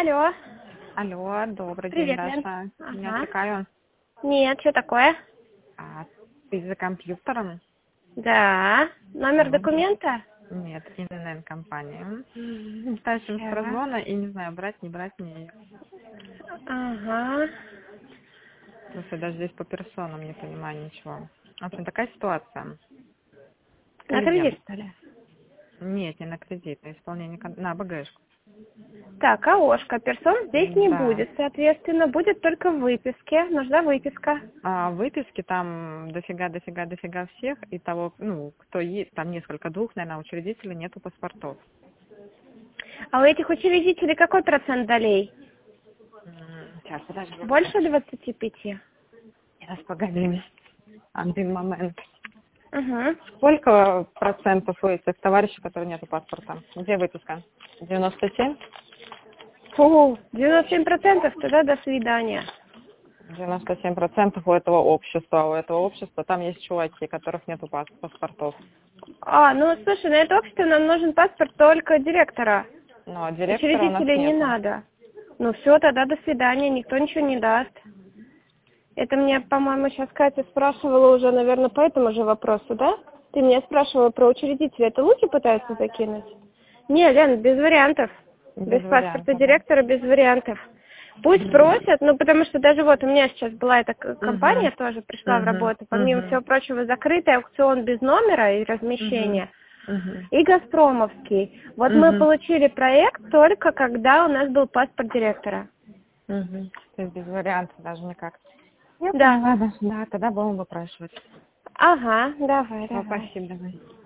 Алло. Алло, добрый день, Привет, Лен. Даша. Не Ага. отвлекаю. Нет, что такое? Ты за компьютером? Да. Номер документа? Нет, ИНН-компания. Тащим с Так. прозвона и не знаю, брать, не брать мне ее. Ага. Слушай, даже здесь по персонам не понимаю ничего. В общем, такая ситуация. На Клиент. кредит, что ли? Нет, не на кредит, на исполнение, на БГшку. Так, АОшка. Персон здесь не Да. будет, соответственно, будет только в выписке. Нужна выписка. А выписки там дофига всех, и того, кто есть, там несколько, двух, наверное, учредителей, нету паспортов. А у этих учредителей какой процент долей? Сейчас, подожди. Больше 25? Сейчас, погоди. Один момент. Угу. Сколько процентов у этих товарищей, которые нету паспорта? Где выписка? 97? Фу, 97%, тогда до свидания. 97% у этого общества. У этого общества там есть чуваки, у которых нету паспортов. Ну слушай, на это общество нам нужен паспорт только директора. Но директора у нас Учредителей не нету. надо. Ну все, тогда до свидания, никто ничего не даст. Это мне, по-моему, сейчас Катя спрашивала уже, наверное, по этому же вопросу, да? Ты меня спрашивала про учредителя. Это Луки пытаются закинуть? Не, Лен, без вариантов. Без Без паспорта вариантов, да? директора, без вариантов. Пусть просят, потому что даже вот у меня сейчас была эта компания, тоже пришла в работу, помимо всего прочего, закрытый аукцион без номера и размещения, и «Газпромовский». Вот мы получили проект только когда у нас был паспорт директора. То есть без вариантов даже никак. Я Да. поняла, да, тогда будем выпрашивать. Ага, давай, давай. Спасибо, давай.